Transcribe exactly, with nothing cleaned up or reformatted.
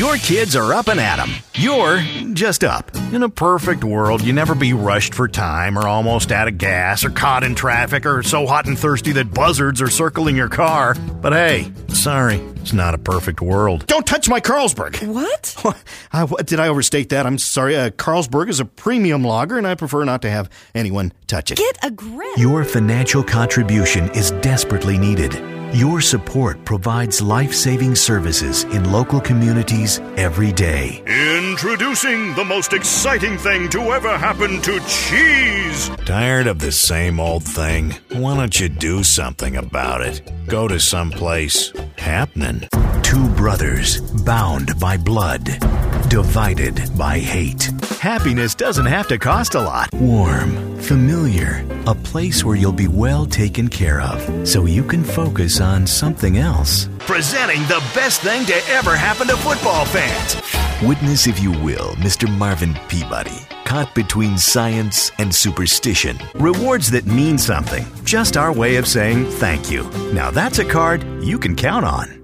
Your kids are up and at 'em. You're just up. In a perfect world, you never be rushed for time or almost out of gas or caught in traffic or so hot and thirsty that buzzards are circling your car. But hey, sorry, it's not a perfect world. Don't touch my Carlsberg. What? I, what did I overstate that? I'm sorry. Uh, Carlsberg is a premium lager, and I prefer not to have anyone touch it. Get a grip. Your financial contribution is desperately needed. Your support provides life-saving services in local communities every day. Introducing the most exciting thing to ever happen to cheese. Tired of the same old thing? Why don't you do something about it? Go to someplace happening. Two brothers bound by blood, divided by hate. Happiness doesn't have to cost a lot. Warm, familiar, a place where you'll be well taken care of, so you can focus on something else. Presenting the best thing to ever happen to football fans. Witness, if you will, Mister Marvin Peabody, caught between science and superstition. Rewards that mean something. Just our way of saying thank you. Now that's a card you can count on.